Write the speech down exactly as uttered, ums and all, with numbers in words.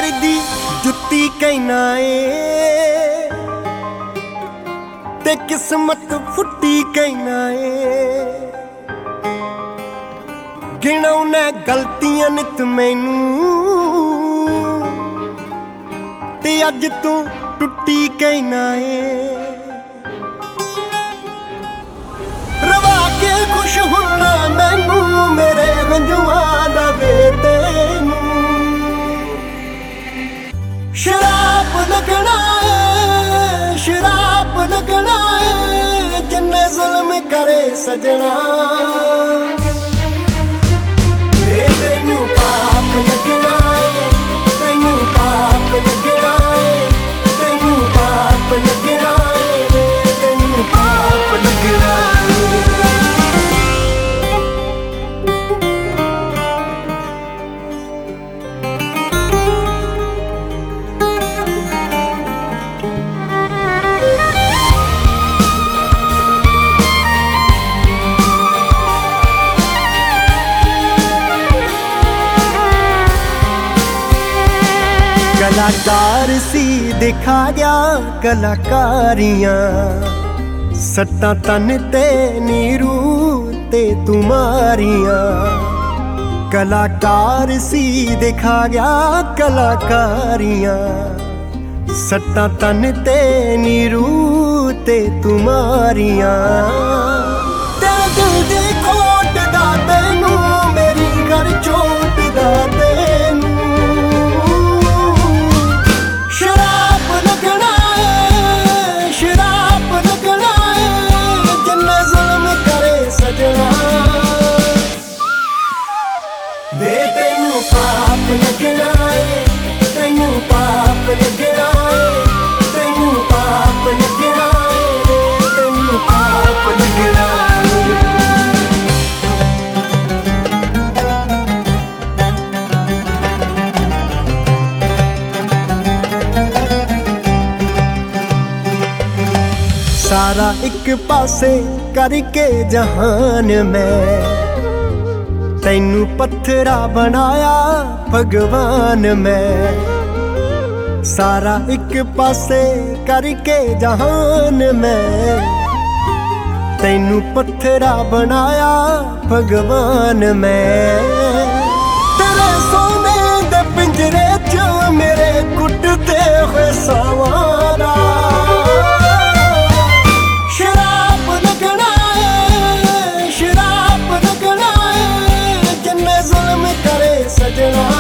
पैर दी जुत्ती कहना ए ते किस्मत फुट्टी कहना ए गिनौना गलतियां नित मैनू ते अज तू टुट्टी कहना ए रवा के खुश होना मैनू मेरे गंजुआं दा वे तैनू शराब लगना है शराब लगना है जिन्ने जुल्म करे सजना तेनू पाप लगना है तेनू पाप लगना है तेनू पाप लगना है तेनू पाप लगना है। कलाकार सी दिखा गया कलाकारियां सट्टां तन ते नीरू ते तुम्हारियां कलाकार सी दिखा गया कलाकारियां सट्टां तन ते नीरू ते तुम्हारियां तेरे दिल दी खोट दा तैनू मेरी घर चोट दा तैनू वे तेनू पाप लगना है तेनू पाप लगना है तेनू पाप लगना है तेनू पाप लगना सारा एक पासे करके जहान में तैनू पत्थरा बनाया भगवान मैं सारा एक पासे करके जहान में तैनू पत्थरा बनाया भगवान मैं तेरे सोने दे पिंजरे च मेरे कुटते हुए सवारा शराब लगना है शराब लगना है जुल्म करे सजना